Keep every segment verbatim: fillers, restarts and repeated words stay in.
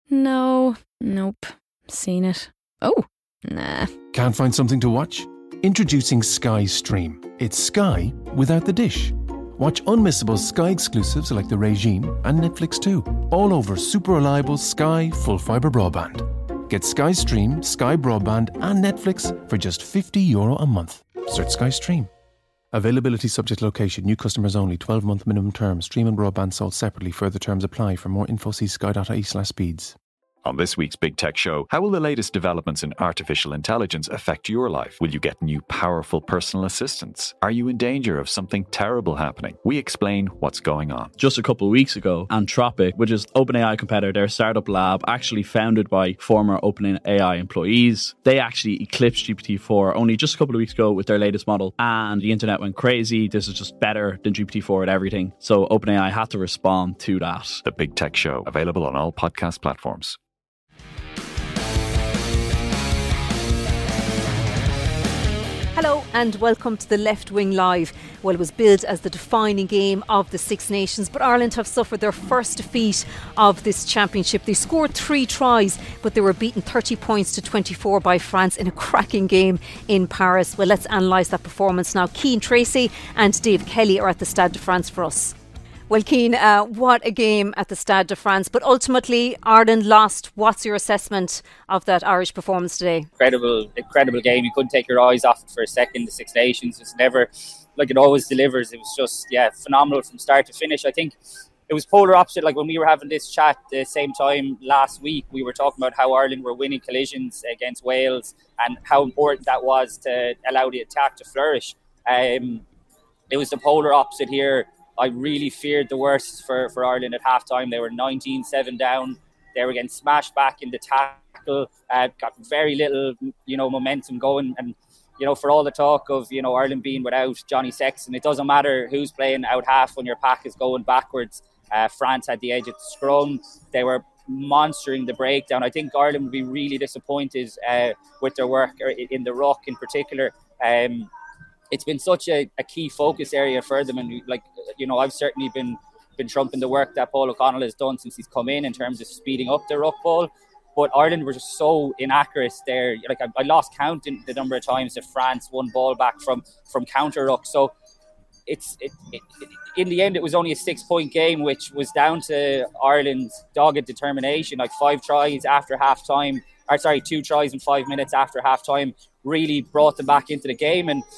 No, nope, seen it. Oh, nah. Can't find something to watch? Introducing Sky Stream. It's Sky without the dish. Watch unmissable Sky exclusives like The Regime and Netflix too, all over super reliable Sky full fibre broadband. Get Sky Stream, Sky Broadband and Netflix for just fifty euro a month. Search Sky Stream. Availability subject to location. New customers only. twelve month minimum term. Stream and broadband sold separately. Further terms apply. For more info see sky.ie slash speeds. On this week's Big Tech Show, how will the latest developments in artificial intelligence affect your life? Will you get new powerful personal assistants? Are you in danger of something terrible happening? We explain what's going on. Just a couple of weeks ago, Anthropic, which is OpenAI competitor, their startup lab, actually founded by former OpenAI employees, they actually eclipsed G P T four only just a couple of weeks ago with their latest model, and the internet went crazy. This is just better than G P T four at everything. So OpenAI had to respond to that. The Big Tech Show, available on all podcast platforms. Hello and welcome to the Left Wing Live. Well, it was billed as the defining game of the Six Nations, but Ireland have suffered their first defeat of this championship. They scored three tries, but they were beaten thirty points to twenty-four by France in a cracking game in Paris. Well, let's analyse that performance now. Cian Tracy and Dave Kelly are at the Stade de France for us. Well, Cian, uh, what a game at the Stade de France. But ultimately, Ireland lost. What's your assessment of that Irish performance today? Incredible, incredible game. You couldn't take your eyes off it for a second. The Six Nations was never, like it always delivers. It was just, yeah, phenomenal from start to finish. I think it was polar opposite. Like when we were having this chat the same time last week, we were talking about how Ireland were winning collisions against Wales and how important that was to allow the attack to flourish. Um, it was the polar opposite here. I really feared the worst for, for Ireland at halftime. They were nineteen seven down. They were getting smashed back in the tackle. Uh, got very little, you know, momentum going. And, you know, for all the talk of, you know, Ireland being without Johnny Sexton, it doesn't matter who's playing out half when your pack is going backwards. Uh, France had the edge at the scrum. They were monstering the breakdown. I think Ireland would be really disappointed uh, with their work in the ruck in particular. Um, It's been such a, a key focus area for them, and like you know, I've certainly been been trumping the work that Paul O'Connell has done since he's come in in terms of speeding up the ruck ball. But Ireland were just so inaccurate there. Like I, I lost count in the number of times that France won ball back from from counter ruck. So it's it, it, it, in the end, it was only a six point game, which was down to Ireland's dogged determination. Like five tries after half time, or sorry, two tries in five minutes after half time, really brought them back into the game. And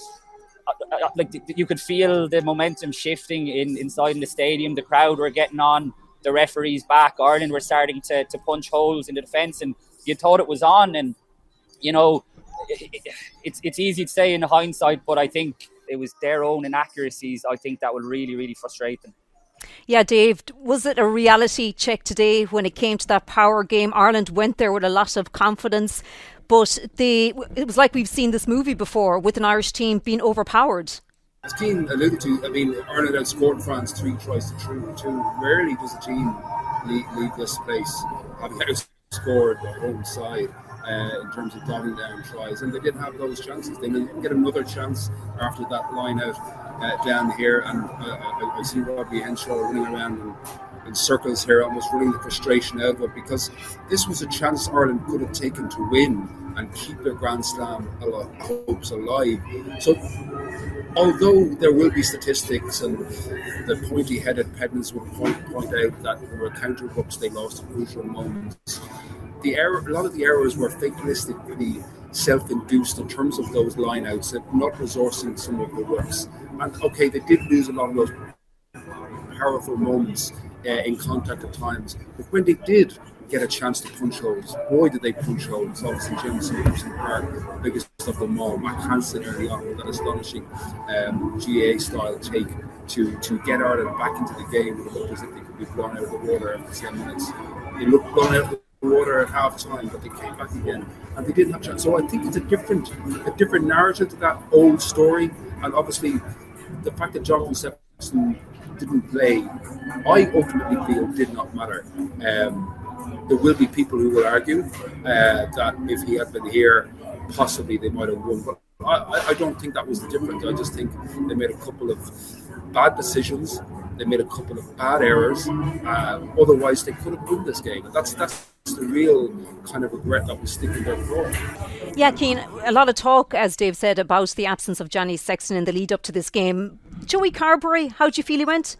like you could feel the momentum shifting in inside in the stadium. The crowd were getting on the referees back. Ireland were starting to, to punch holes in the defence, and you thought it was on. And you know, it, it's it's easy to say in hindsight, but I think it was their own inaccuracies. I think that will really really frustrate them. Yeah, Dave, was it a reality check today when it came to that power game? Ireland went there with a lot of confidence, but they, it was like we've seen this movie before with an Irish team being overpowered. As Cian alluded to, I mean, Ireland outscored France three tries to two. Rarely does a team leave, leave this place having outscored their home side uh, in terms of dotting down tries. And they didn't have those chances. They didn't get another chance after that line out uh, down here. And uh, I, I see Robbie Henshaw running around and in circles here, almost running the frustration out of it, because this was a chance Ireland could have taken to win and keep their Grand Slam hopes alive. So, although there will be statistics and the pointy-headed pedants will point, point out that there were counter hooks they lost at crucial moments, the error, a lot of the errors were fatalistically self-induced in terms of those line-outs and not resourcing some of the works. And okay, they did lose a lot of those powerful moments Uh, in contact at times, but when they did get a chance to punch holes, boy did they punch holes. Obviously Jameson Gibson Park, the biggest of them all. Matt Hansen early on with that astonishing um, G A style take to to get Ireland back into the game. It looked as if they could be blown out of the water after ten minutes. They looked blown out of the water at half time, but they came back again and they didn't have a chance. So I think it's a different a different narrative to that old story, and obviously the fact that Jonathan Sexton didn't play, I ultimately feel did not matter. Um, there will be people who will argue uh, that if he had been here, possibly they might have won. But I, I don't think that was the difference. I just think they made a couple of bad decisions. They made a couple of bad errors. Uh, otherwise, they could have won this game. And that's that's the real kind of regret that was sticking their craw. Yeah, Cian, a lot of talk, as Dave said, about the absence of Johnny Sexton in the lead up to this game. Joey Carbery, how do you feel he went?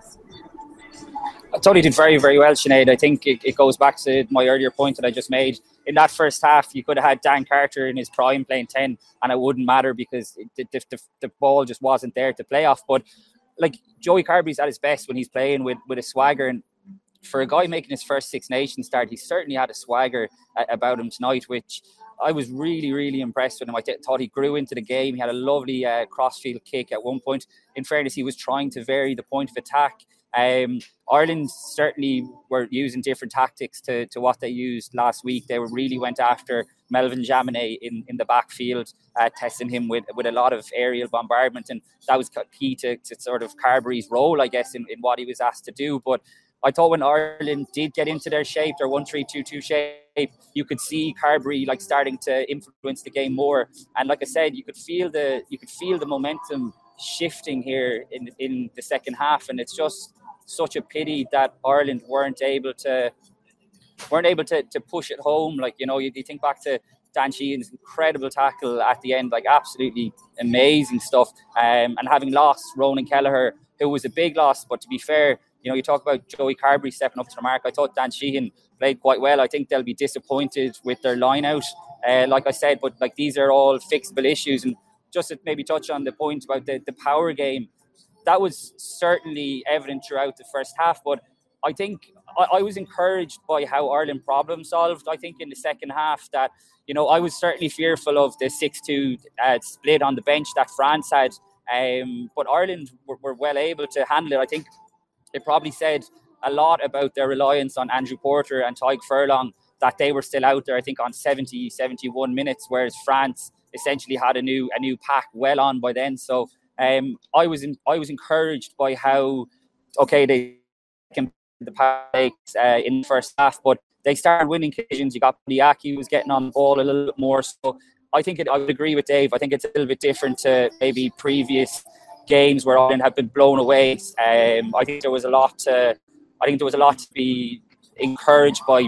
I thought he did very, very well, Sinead. I think it, it goes back to my earlier point that I just made. In that first half, you could have had Dan Carter in his prime playing ten, and it wouldn't matter because it, the, the, the ball just wasn't there to play off. But like Joey Carbery's at his best when he's playing with, with a swagger, and for a guy making his first Six Nations start, he certainly had a swagger about him tonight, which I was really, really impressed with him. I th- thought he grew into the game. He had a lovely uh, crossfield kick at one point. In fairness, he was trying to vary the point of attack. Um, Ireland certainly were using different tactics to, to what they used last week. They were really went after Melvin Jaminet in, in the backfield, uh, testing him with, with a lot of aerial bombardment, and that was key to, to sort of Carbery's role, I guess, in, in what he was asked to do. But I thought when Ireland did get into their shape, their one three two two shape, you could see Carbery like starting to influence the game more. And like I said, you could feel the you could feel the momentum shifting here in in the second half, and it's just such a pity that Ireland weren't able to weren't able to, to push it home. Like, you know, you, you think back to Dan Sheehan's incredible tackle at the end, like absolutely amazing stuff. Um, and having lost Ronan Kelleher, who was a big loss, but to be fair, you know, you talk about Joey Carbery stepping up to the mark. I thought Dan Sheehan played quite well. I think they'll be disappointed with their line out, uh, like I said, but like these are all fixable issues. And just to maybe touch on the point about the, the power game, that was certainly evident throughout the first half, but I think I, I was encouraged by how Ireland problem solved. I think in the second half that, you know, I was certainly fearful of the six two uh, split on the bench that France had, um, but Ireland were, were well able to handle it. I think it probably said a lot about their reliance on Andrew Porter and Tadhg Furlong that they were still out there, I think, on seventy, seventy-one minutes, whereas France essentially had a new a new pack well on by then. So Um, I was in, I was encouraged by how okay they can the packs uh, in the first half, but they started winning occasions. You got Diaki was getting on the ball a little bit more, so I think it, I would agree with Dave. I think it's a little bit different to maybe previous games where Ireland have been blown away. Um, I think there was a lot. To, I think there was a lot to be encouraged by,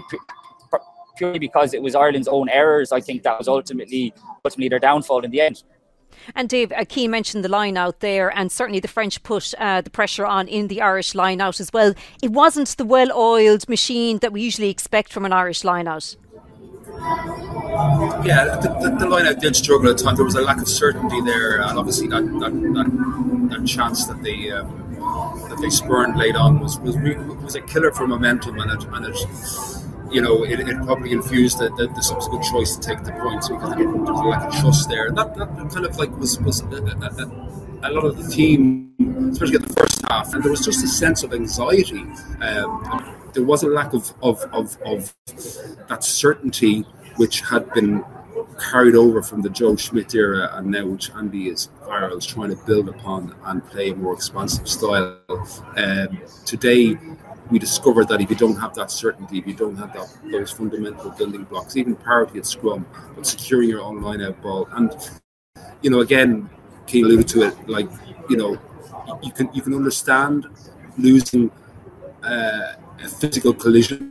purely because it was Ireland's own errors. I think that was ultimately ultimately their downfall in the end. And Dave, Cian mentioned the line out there, and certainly the French put uh, the pressure on in the Irish line out as well. It wasn't the well-oiled machine that we usually expect from an Irish line out. Yeah, the, the, the line out did struggle at times. There was a lack of certainty there, and obviously that that, that, that chance that they um, that they spurned late on was was was a killer for momentum, and it and it. You know, it, it probably infused the, the, the subsequent choice to take the points because there was a lack of trust there. That, that kind of like was, was a, a, a, a lot of the team, especially in the first half, and there was just a sense of anxiety. Um, there was a lack of, of, of, of that certainty which had been carried over from the Joe Schmidt era, and now which Andy is Farrell's trying to build upon and play a more expansive style. Um, today, we discovered that if you don't have that certainty, if you don't have that, those fundamental building blocks, even parity at scrum, but securing your own line-out ball, and you know, again, Cian alluded to it, like, you know, you can you can understand losing uh, a physical collision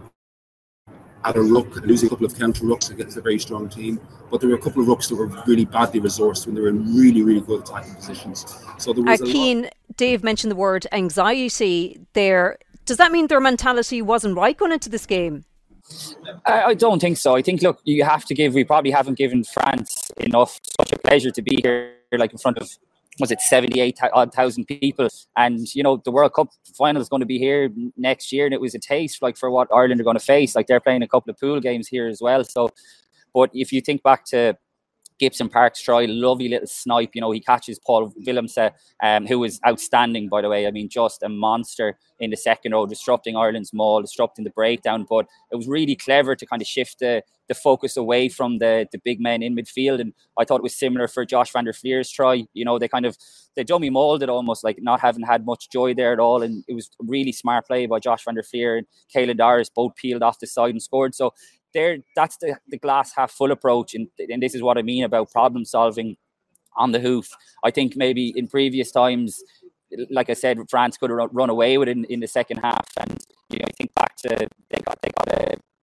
at a ruck, losing a couple of counter rucks against a very strong team, but there were a couple of rucks that were really badly resourced when they were in really, really good attacking positions. So there was uh, a Cian, lot- Dave mentioned the word anxiety there. Does that mean their mentality wasn't right going into this game? I, I don't think so. I think, look, you have to give, we probably haven't given France enough, such a pleasure to be here, like in front of, was it seventy-eight odd thousand people? And, you know, the World Cup final is going to be here next year, and it was a taste, like, for what Ireland are going to face. Like, they're playing a couple of pool games here as well. So, but if you think back to Gibson Park's try, lovely little snipe, you know, he catches Paul Willemse, um, who was outstanding, by the way. I mean, just a monster in the second row, disrupting Ireland's maul, disrupting the breakdown. But it was really clever to kind of shift the, the focus away from the, the big men in midfield. And I thought it was similar for Josh van der Fleer's try. You know, they kind of, they dummy molded almost, like not having had much joy there at all. And it was really smart play by Josh van der Fleer and Caelan Doris, both peeled off the side and scored. So there, that's the, the glass half full approach, and, and this is what I mean about problem solving on the hoof. I think maybe in previous times, like I said, France could have run away with it in, in the second half, and you know, I think back to they got they got a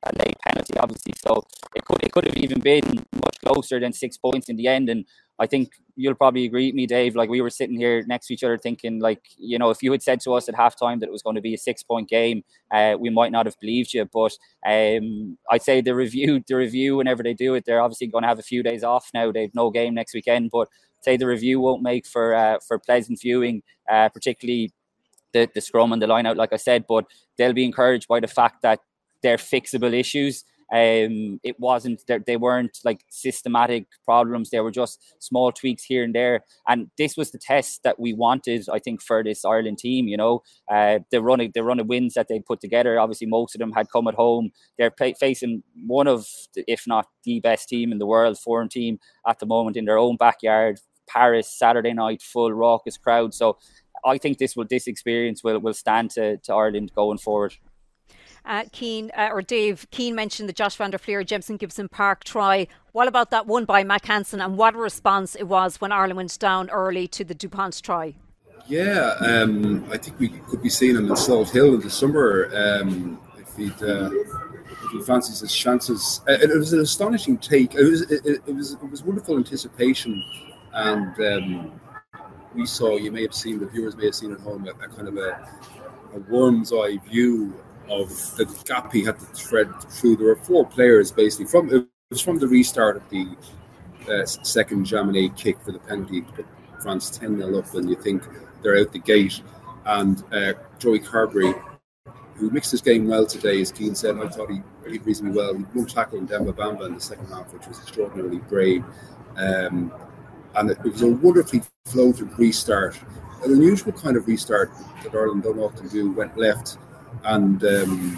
a late penalty, obviously. So it could it could have even been much closer than six points in the end. And I think you'll probably agree with me, Dave. Like, we were sitting here next to each other thinking, like, you know, if you had said to us at halftime that it was going to be a six-point game, uh, we might not have believed you. But um, I'd say the review, the review, whenever they do it, they're obviously going to have a few days off now. They've no game next weekend, but I'd say the review won't make for uh, for pleasant viewing, uh, particularly the the scrum and the line out, like I said. But they'll be encouraged by the fact that they're fixable issues. Um, it wasn't that they weren't like systematic problems. They were just small tweaks here and there. And this was the test that we wanted, I think, for this Ireland team. You know, uh, the run of, the run of wins that they put together. Obviously, most of them had come at home. They're play, facing one of, the, if not the best team in the world, foreign team at the moment in their own backyard. Paris, Saturday night, full raucous crowd. So I think this will this experience will will stand to, to Ireland going forward. Uh, Keane, uh, or Dave, Keane mentioned the Josh van der Flier, Jemson Gibson Park try. What about that one by Mac Hansen, and what a response it was when Ireland went down early to the DuPont try? Yeah, um, I think we could be seeing him in Salt Hill in the summer um, if he'd uh, if he fancies his chances. Uh, it was an astonishing take. It was it, it was it was wonderful anticipation, and um, we saw. You may have seen, the viewers may have seen at home, a, a kind of a, a worm's eye view of the gap he had to thread through. There were four players basically from it was from the restart of the uh, second Jaminet kick for the penalty to put France ten nil up, and you think they're out the gate. And uh, Joey Carberry, who mixed his game well today, as Keane said, I thought he played reasonably well. He won tackle in Demba Bamba in the second half, which was extraordinarily brave. Um, and it, it was a wonderfully floated restart, an unusual kind of restart that Ireland don't often do. Went left. And um,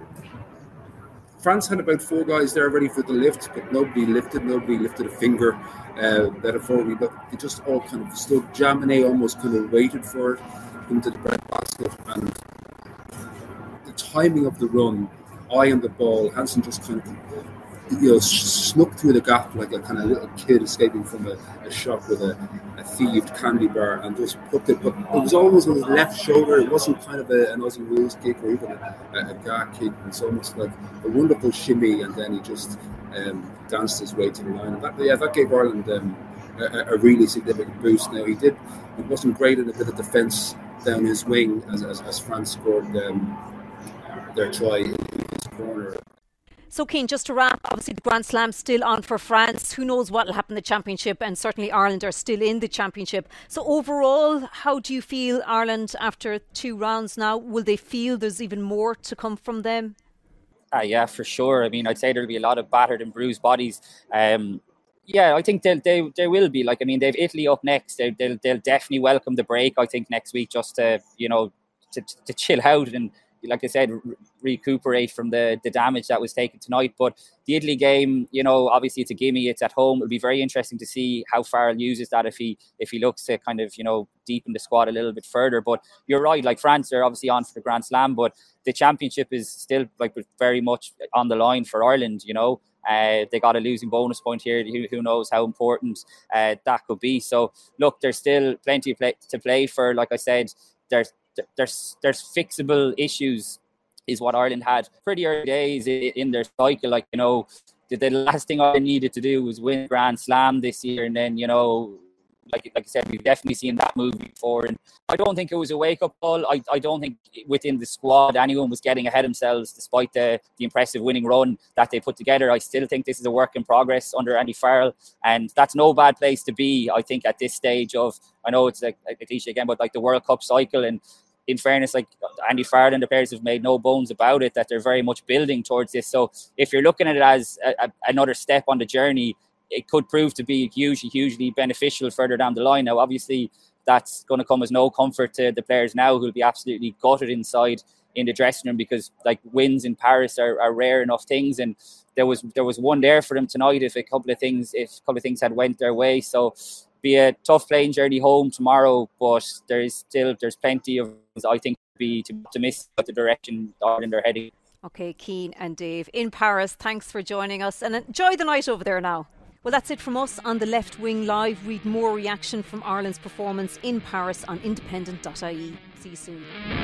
France had about four guys there ready for the lift, but nobody lifted, nobody lifted a finger. Uh, metaphorically, but they just all kind of stood. Jaminet almost kind of waited for it into the bread basket, and the timing of the run, eye on the ball, Hansen just kind of, you know, snuck through the gap like a kind of little kid escaping from a, a shop with a, a thieved candy bar, and just put it. But it was almost on his left shoulder. It wasn't kind of a, an Aussie rules kick or even a, a, a Gah kick. It's almost like a wonderful shimmy, and then he just um, danced his way to the line. And that, yeah, that gave Ireland um, a, a really significant boost. Now he did. It wasn't great in a bit of defence down his wing as as, as France scored um, their try in his corner. So, Keane, just to wrap, obviously the Grand Slam still on for France. Who knows what will happen in the Championship, and certainly Ireland are still in the Championship. So overall, how do you feel Ireland after two rounds now? Will they feel there's even more to come from them? Uh, yeah, for sure. I mean, I'd say there'll be a lot of battered and bruised bodies. Um, yeah, I think they'll, they they will be. Like, I mean, they've Italy up next. They, they'll they'll definitely welcome the break, I think, next week, just to, you know, to, to chill out and, like I said, re- recuperate from the, the damage that was taken tonight. But the Italy game, you know, obviously it's a gimme, it's at home. It'll be very interesting to see how Farrell uses that if he if he looks to kind of, you know, deepen the squad a little bit further. But you're right, like France are obviously on for the Grand Slam, but the Championship is still like very much on the line for Ireland, you know. Uh, they got a losing bonus point here. Who, who knows how important uh, that could be. So, look, there's still plenty of play, to play for. Like I said, there's There's there's fixable issues, is what Ireland had pretty early days in their cycle. Like, you know, the, the last thing I needed to do was win Grand Slam this year, and then, you know, like like I said, we've definitely seen that move before. And I don't think it was a wake up call. I, I don't think within the squad anyone was getting ahead of themselves, despite the the impressive winning run that they put together. I still think this is a work in progress under Andy Farrell, and that's no bad place to be. I think at this stage of, I know it's like a cliche again, but like the World Cup cycle. And in fairness, like Andy Farrell and the players have made no bones about it, that they're very much building towards this. So if you're looking at it as a, a, another step on the journey, it could prove to be hugely, hugely beneficial further down the line. Now, obviously, that's going to come as no comfort to the players now, who'll be absolutely gutted inside in the dressing room, because like wins in Paris are, are rare enough things, and there was there was one there for them tonight if a couple of things if a couple of things had went their way. So be a tough playing journey home tomorrow, but there is still there's plenty of, I think, to be to optimistic about the direction Ireland are heading. Okay, Keane and Dave in Paris, thanks for joining us, and enjoy the night over there now. Well, that's it from us on the Left Wing Live. Read more reaction from Ireland's performance in Paris on independent dot I E. See you soon.